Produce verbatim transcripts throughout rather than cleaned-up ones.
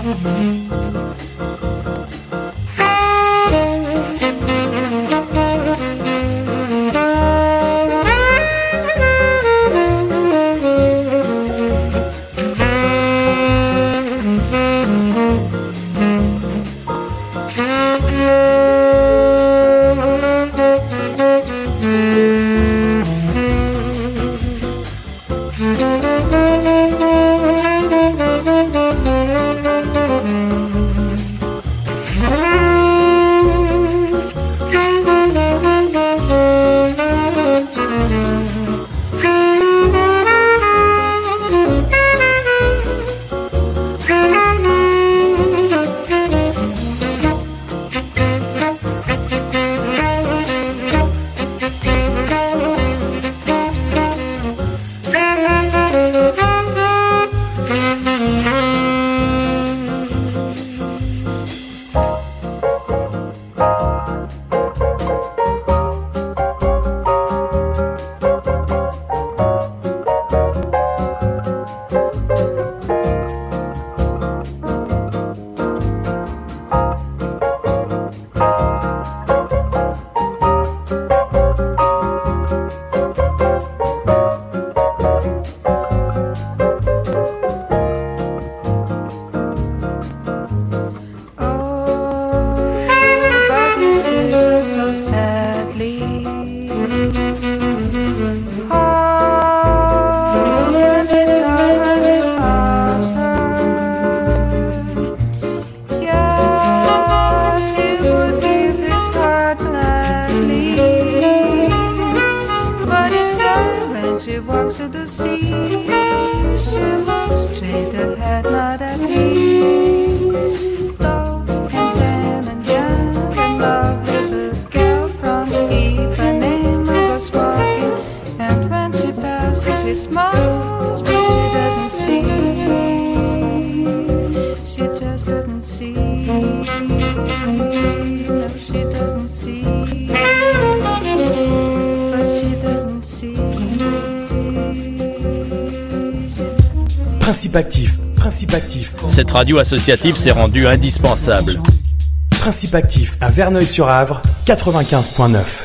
Principe actif, principe actif. Cette radio associative s'est rendue indispensable. Principe actif à Verneuil-sur-Avre, quatre-vingt-quinze point neuf.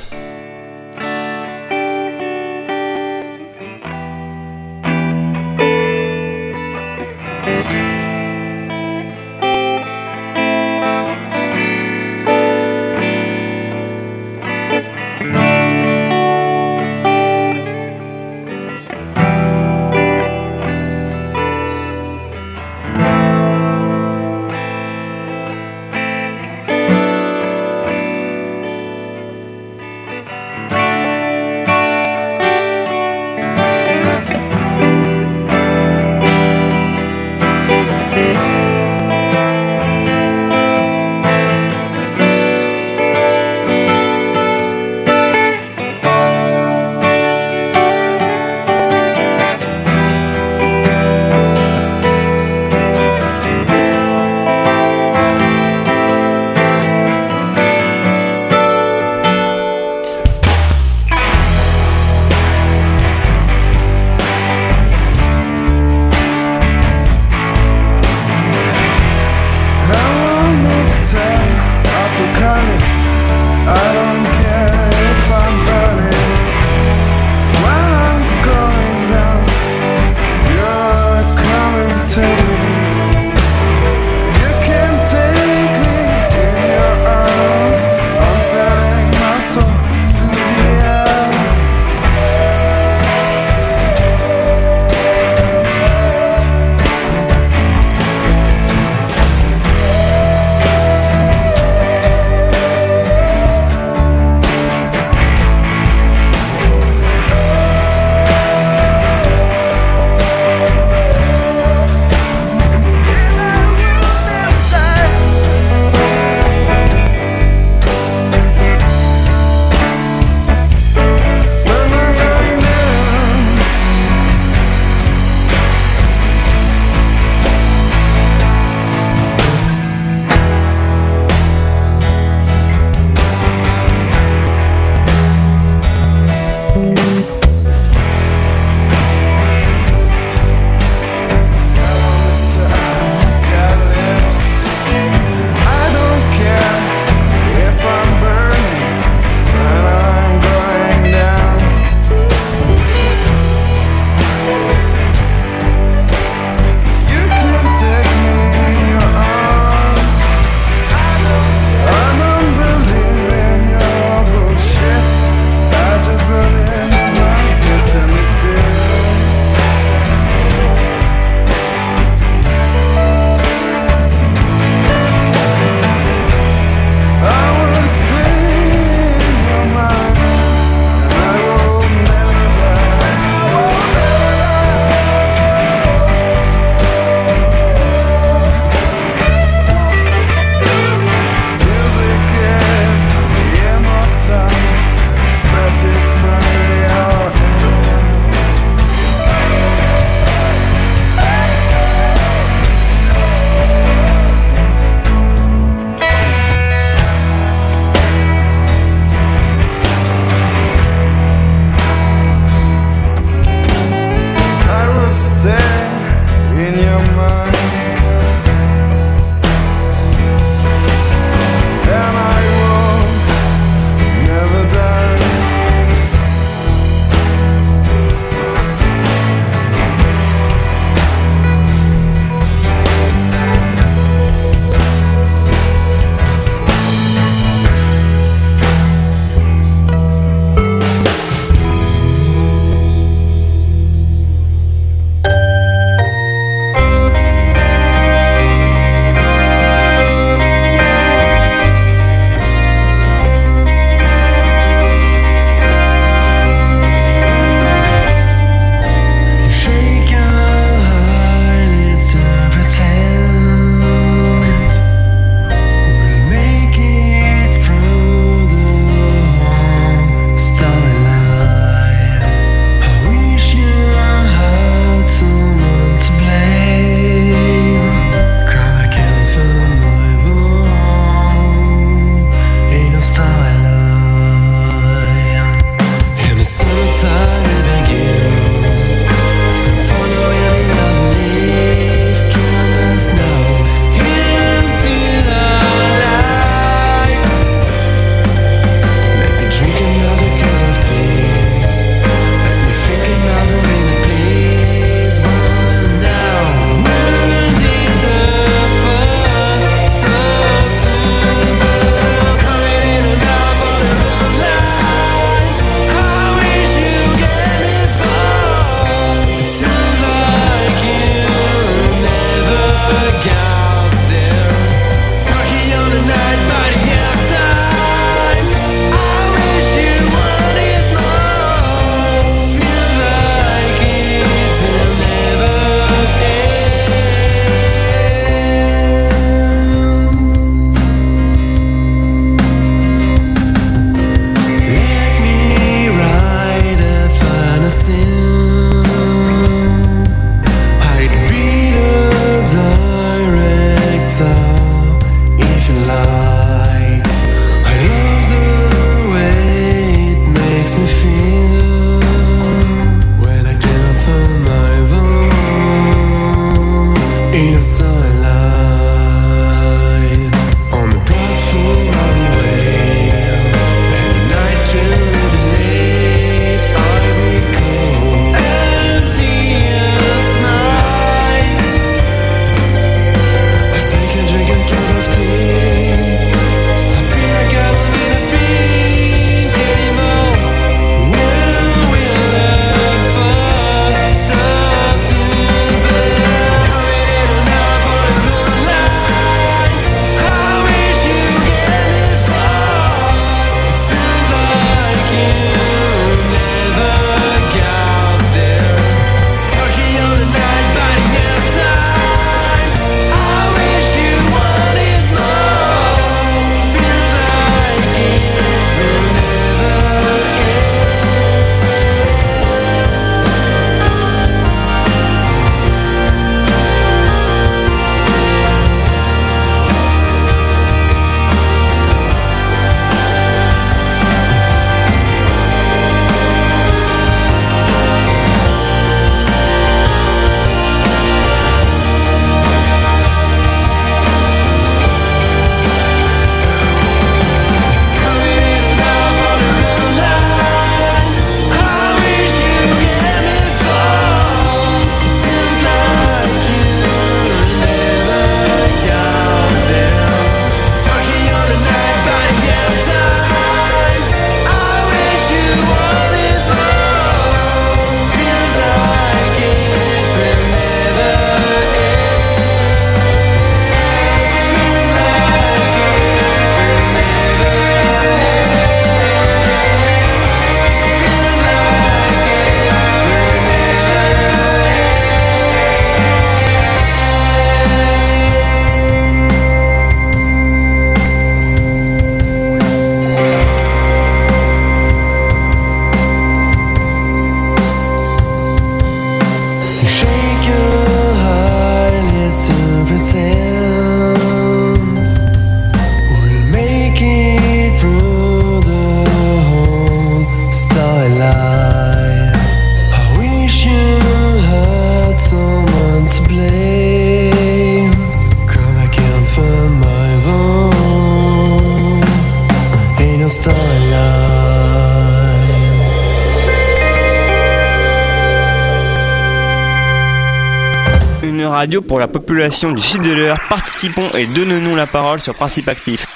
radio pour la population du sud de l'Eure. Participons et donnons-nous la parole sur Principe Actif.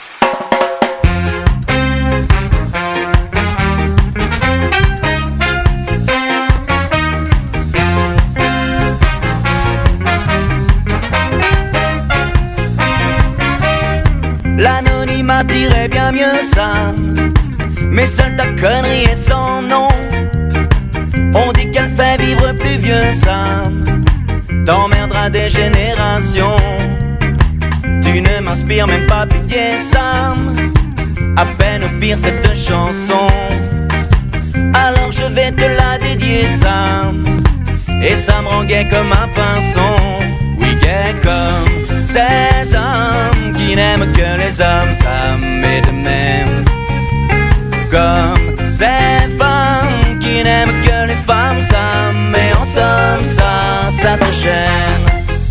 L'anonymat dirait bien mieux ça, mais seule ta connerie est sans nom. On dit qu'elle fait vivre plus vieux, ça t'emmerdera des générations. Tu ne m'inspires même pas pitié, Sam. À peine au pire cette chanson. Alors je vais te la dédier, Sam. Et ça me rend gai comme un pinson. Oui, gai comme ces hommes qui n'aiment que les hommes, Sam, et de même comme ces femmes qui n'aiment que les femmes, Sam, mais en somme ça, ça t'enchaîne.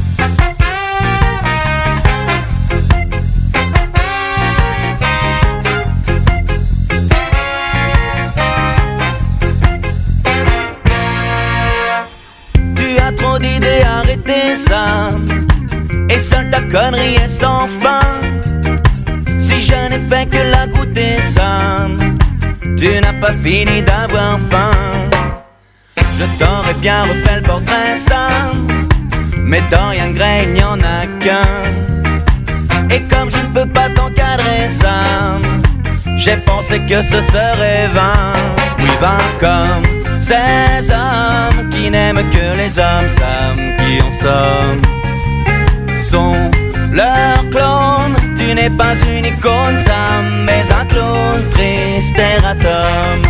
Tu as trop d'idées, arrêtez ça. Et seule ta connerie est sans fin. Si je n'ai fait que la goûter, ça, tu n'as pas fini d'avoir faim. Je t'aurais bien refait le portrait, ça, mais Dorian Gray, il n'y en a qu'un. Et comme je ne peux pas t'encadrer, ça, j'ai pensé que ce serait vain. Oui, vain comme ces hommes qui n'aiment que les hommes, Sam, qui en somme sont leurs clones. Tu n'es pas une icône, Sam, mais un clone triste erratum.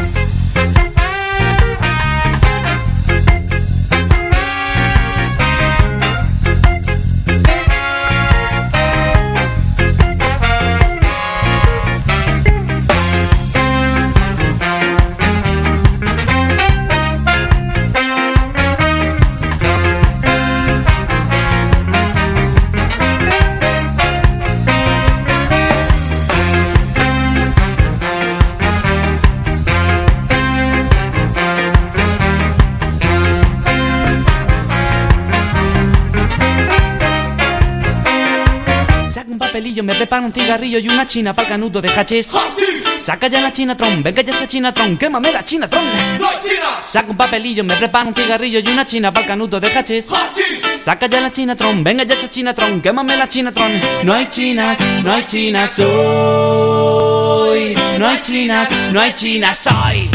Me preparo un cigarrillo y una china pa'l canuto de hachís. Saca ya la chinatron, venga ya esa chinatron, quémame la chinatron. No hay chinas. Saca un papelillo, me preparo un cigarrillo y una china pa'l canuto de hachís. Saca ya la chinatron, venga ya esa chinatron, quémame la chinatron. No hay chinas, no hay chinas hoy. No hay chinas, no hay chinas hoy.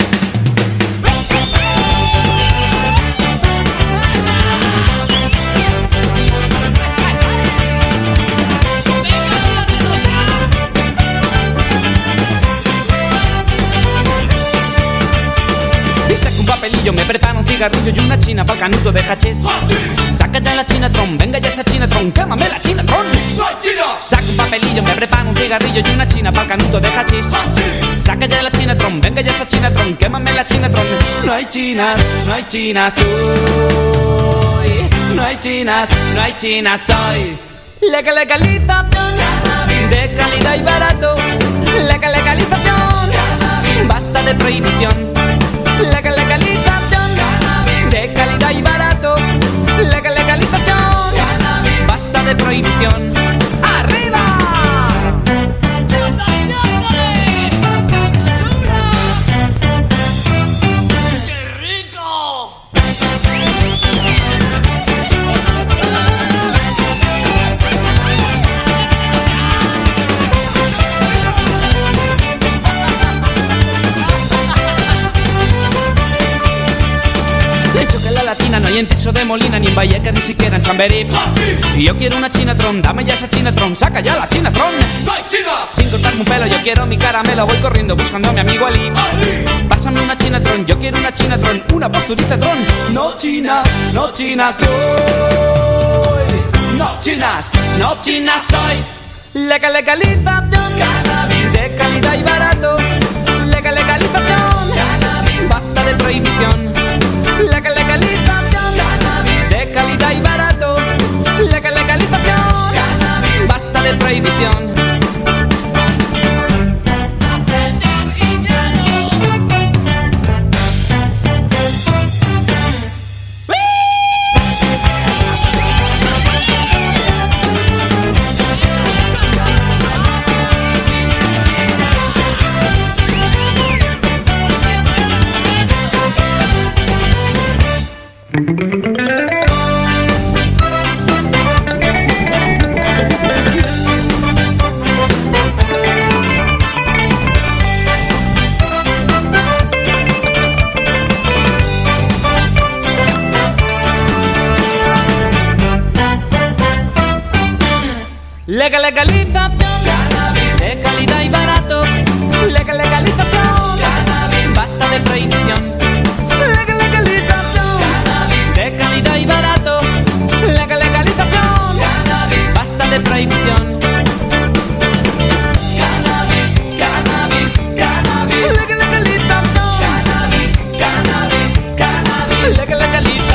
Me preparo un cigarrillo y una china pa'l canuto de hachís. Saca ya la chinatron, venga ya esa chinatron, quémame la chinatron. Saca un papelillo, me preparo un cigarrillo y una china pa'l canuto de hachís. Saca ya la chinatron, venga ya esa chinatron, quémame la chinatron. No hay chinas, no hay chinas hoy. No hay chinas, no hay chinas hoy. Legal legalización de calidad y barato. Legal legalización, basta de prohibición. Legal legalización de calidad y barato. Legal legalización, basta de prohibición. ¡Arriba! ¡Qué rico! No hay en Tiso de Molina, ni en Vallecas, ni siquiera en Chamberí. Y yo quiero una chinatron, dame ya esa chinatron, saca ya la chinatron. Sin cortarme un pelo, yo quiero mi caramelo, voy corriendo buscando a mi amigo Ali. Pásame una chinatron, yo quiero una chinatron, una posturita tron. No chinas, no chinas hoy. No chinas, no chinas hoy. Legal legalización, cannabis de calidad y barato. Legal legalización, cannabis, basta de prohibición. Legal legalización, cannabis de calidad y barato. Legal legalización, cannabis, basta de prohibición. Legal, legalización, cannabis, de calidad y barato. Legal, legalización, cannabis, basta de prohibición. Legal, legalización, cannabis, de calidad y barato. Legal, legalización, cannabis, basta de prohibición. Cannabis, cannabis, cannabis. Legal, legalización, cannabis, cannabis, cannabis. Legal, legalización.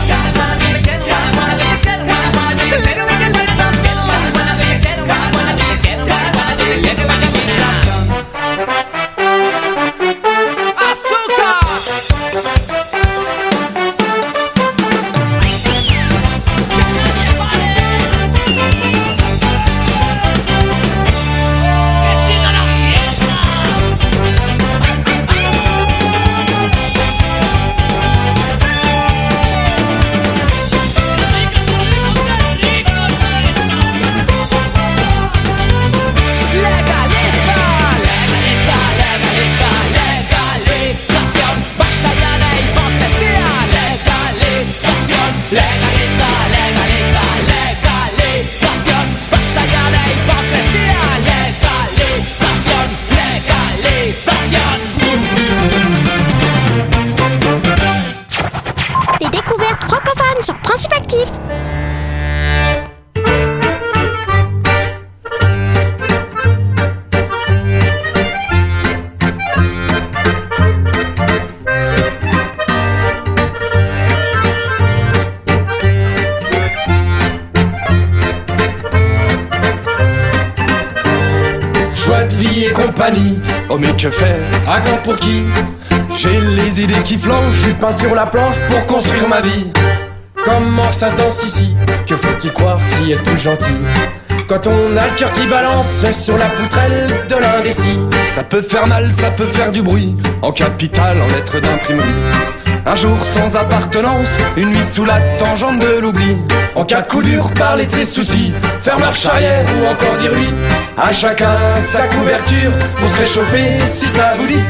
Oh mais que faire? À quand pour qui? J'ai les idées qui flanchent, du pain sur la planche pour construire ma vie. Comment que ça se danse ici? Que faut-il croire qui est tout gentil? Quand on a le cœur qui balance sur la poutrelle de l'indécis. Ça peut faire mal, ça peut faire du bruit. En capitale, en lettres d'imprimerie. Un jour sans appartenance, une nuit sous la tangente de l'oubli. En cas de coup dur, parler de ses soucis, faire marche arrière ou encore dire oui. À chacun sa couverture pour se réchauffer si ça vous dit.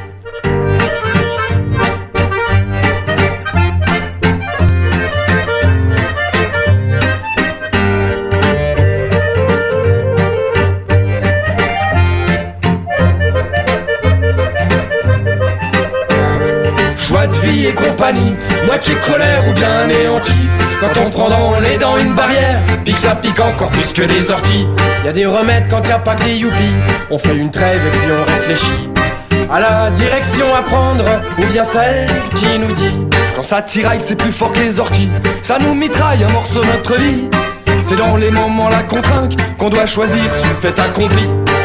Choix de vie et compagnie, moitié colère ou bien anéanti. Quand on prend dans les dents une barrière, pique ça pique encore plus que des orties. Y'a des remèdes quand y'a pas que des youpies. On fait une trêve et puis on réfléchit à la direction à prendre, ou bien celle qui nous dit quand ça tiraille c'est plus fort que les orties. Ça nous mitraille un morceau de notre vie. C'est dans les moments là qu'on trinque qu'on doit choisir ce fait accompli.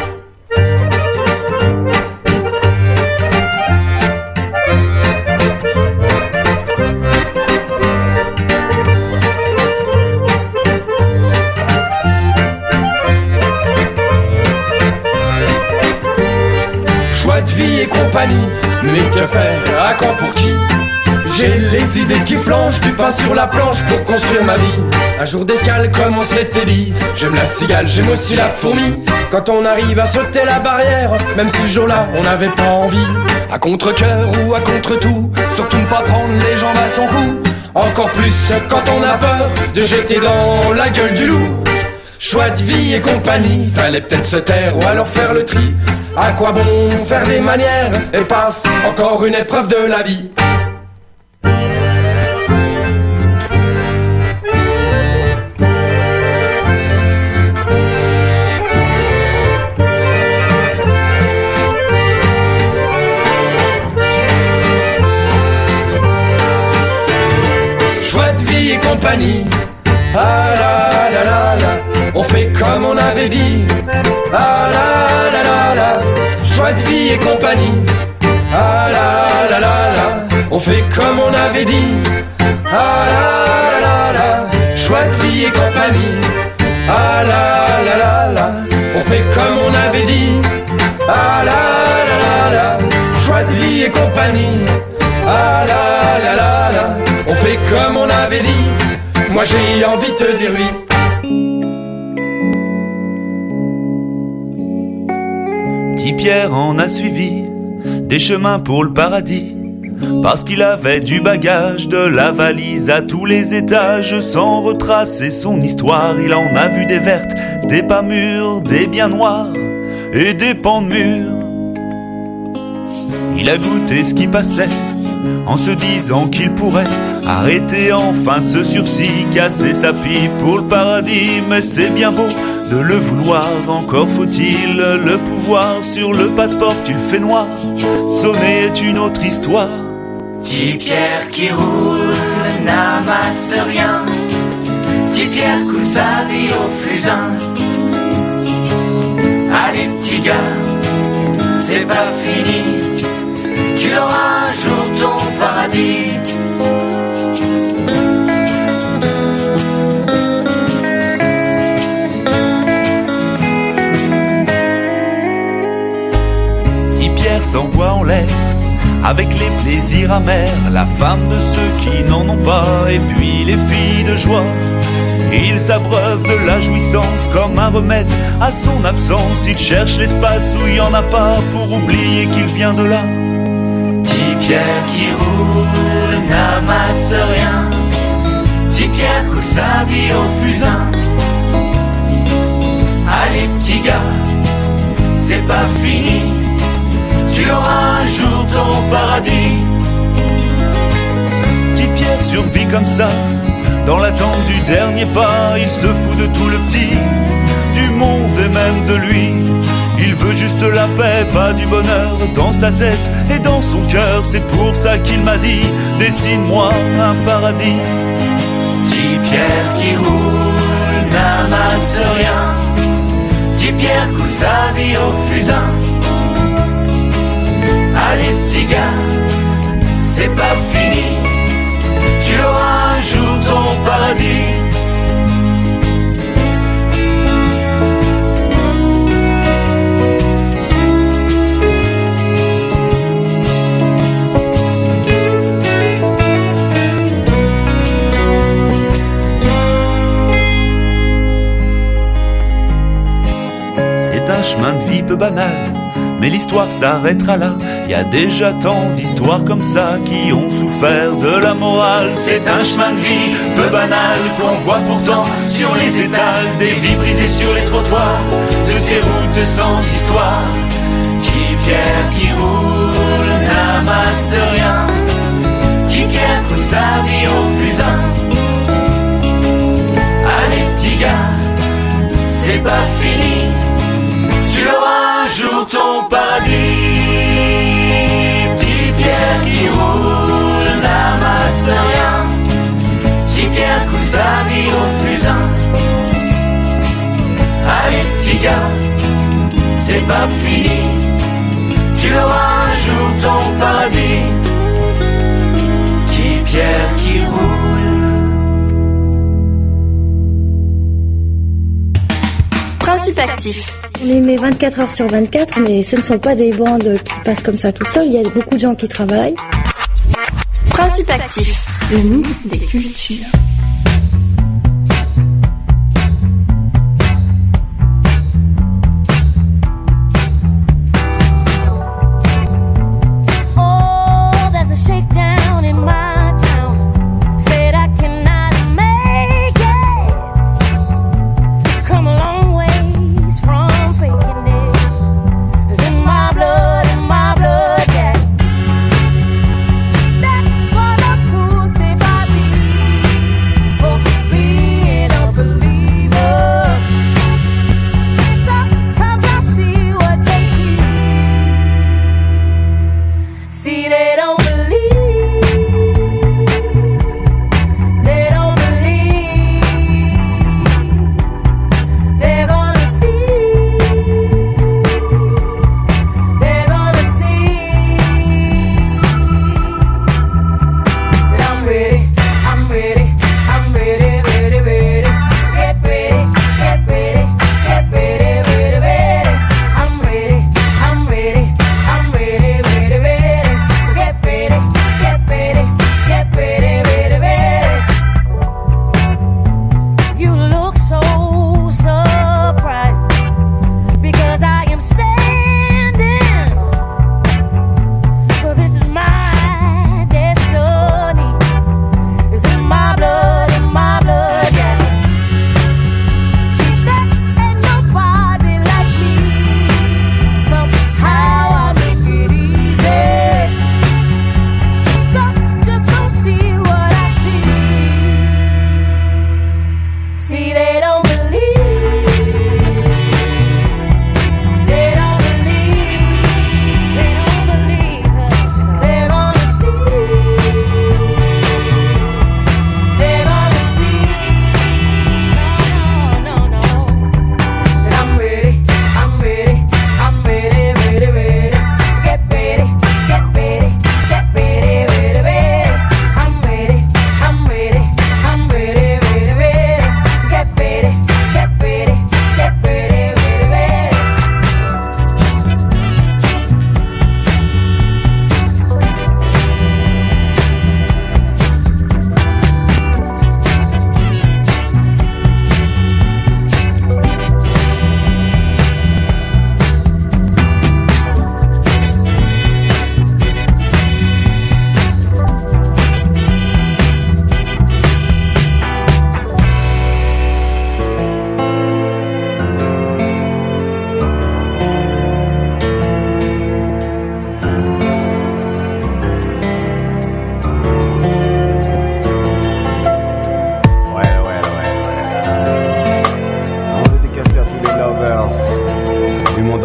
Mais que faire? À quand pour qui? J'ai les idées qui flanchent, du pain sur la planche pour construire ma vie. Un jour d'escale comme on se l'était dit. J'aime la cigale, j'aime aussi la fourmi. Quand on arrive à sauter la barrière, même si ce jour-là on n'avait pas envie. À contre-cœur ou à contre-tout, surtout ne pas prendre les jambes à son cou. Encore plus quand on a peur de jeter dans la gueule du loup. Choix de vie et compagnie, fallait peut-être se taire ou alors faire le tri. À quoi bon faire des manières? Et paf, encore une épreuve de la vie. Choix de vie et compagnie. Ah la la la la, on fait comme on avait dit. Ah la la la la, choix de vie et compagnie. Ah la la la la, on fait comme on avait dit. Ah la la la la, choix de vie et compagnie. Ah la la la la, on fait comme on avait dit. Ah la la la la, choix de vie et compagnie. Ah la la la la, on fait comme on avait dit. Moi j'ai envie de te dire oui. Petit Pierre en a suivi des chemins pour le paradis. parce qu'il avait du bagage, de la valise à tous les étages. Sans retracer son histoire, il en a vu des vertes, des pas mûres, des bien noirs et des pans de murs. Il a goûté ce qui passait en se disant qu'il pourrait arrêter enfin ce sursis, casser sa pipe pour le paradis. Mais c'est bien beau de le vouloir, encore faut-il le pouvoir. Sur le pas de porte tu le fais noir, sonner est une autre histoire. Petit Pierre qui roule n'amasse rien, Petit Pierre coule sa vie au fusain. Allez petit gars, c'est pas fini, tu auras un jour ton paradis. Petit Pierre s'envoie en l'air avec les plaisirs amers, la femme de ceux qui n'en ont pas, et puis les filles de joie. Il s'abreuve de la jouissance comme un remède à son absence. Il cherche l'espace où il n'y en a pas pour oublier qu'il vient de là. Petit Pierre qui roule n'amasse rien, Petit Pierre coule sa vie au fusain. Allez petit gars, c'est pas fini, tu auras un jour ton paradis. Petit Pierre survit comme ça, dans l'attente du dernier pas. Il se fout de tout le petit, du monde et même de lui. Il veut juste la paix, pas du bonheur, dans sa tête et dans son cœur. C'est pour ça qu'il m'a dit, dessine-moi un paradis. Petit Pierre qui roule n'amasse rien, Petit Pierre coule sa vie au fusain. Allez petit gars, c'est pas fini, tu auras un jour ton paradis. C'est un chemin de vie peu banal, mais l'histoire s'arrêtera là. Il y a déjà tant d'histoires comme ça qui ont souffert de la morale. C'est un chemin de vie peu banal qu'on voit pourtant sur les étals, des vies brisées sur les trottoirs, de ces routes sans histoire. Petit Pierre qui roule n'amasse rien, Petit Pierre coule sa vie au fusain. Allez petit gars, c'est pas fini, tu auras un jour ton paradis. Petit Pierre qui roule n'amasse rien, Petit Pierre coule sa vie au fusain. Allez petit gars, c'est pas fini, tu auras un jour ton paradis. Petit Pierre qui roule. Principe actif. On les met vingt-quatre heures sur vingt-quatre, mais ce ne sont pas des bandes qui passent comme ça toutes seules. Il y a beaucoup de gens qui travaillent. Principe actif. Le mix des cultures. That wanna prove if I be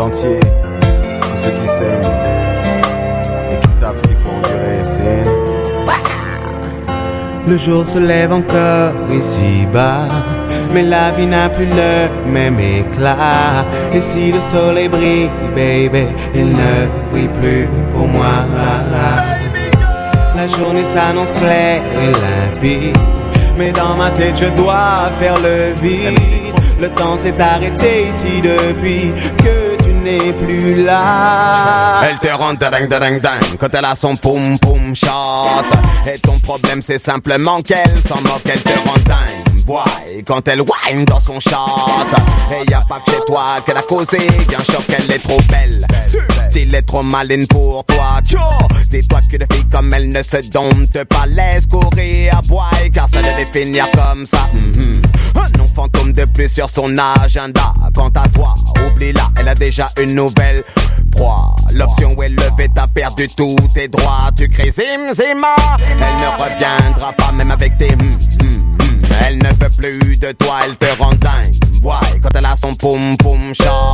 entier. Tous ceux qui s'aiment et qui savent ce qu'il faut endurer, c'est... Le jour se lève encore ici-bas, mais la vie n'a plus le même éclat. Et si le soleil brille, baby, il ne brille plus pour moi. La journée s'annonce claire et limpide, mais dans ma tête je dois faire le vide. Le temps s'est arrêté ici depuis que tu n'es plus là. Elle te rend dingue dingue dingue quand elle a son poum poum shot. Et ton problème c'est simplement qu'elle s'en moque, elle te rend dingue. Boy, quand elle whine dans son shot. Et y a pas que chez toi qu'elle a causé un choc, elle est trop belle. S'il est trop maline pour toi, tcho. Dis-toi que de filles comme elle ne se domptent pas, laisse courir à boy, car ça devait finir comme ça. Mm-hmm. Un nom fantôme de plus sur son agenda. Quant à toi, oublie-la, elle a déjà une nouvelle proie. L'option est levée, t'as perdu tous tes droits. Tu cries zim zima, elle ne reviendra pas même avec tes mm, mm, mm. Elle ne veut plus de toi, elle te rend dingue. Ouais, quand elle a son poum poum shot.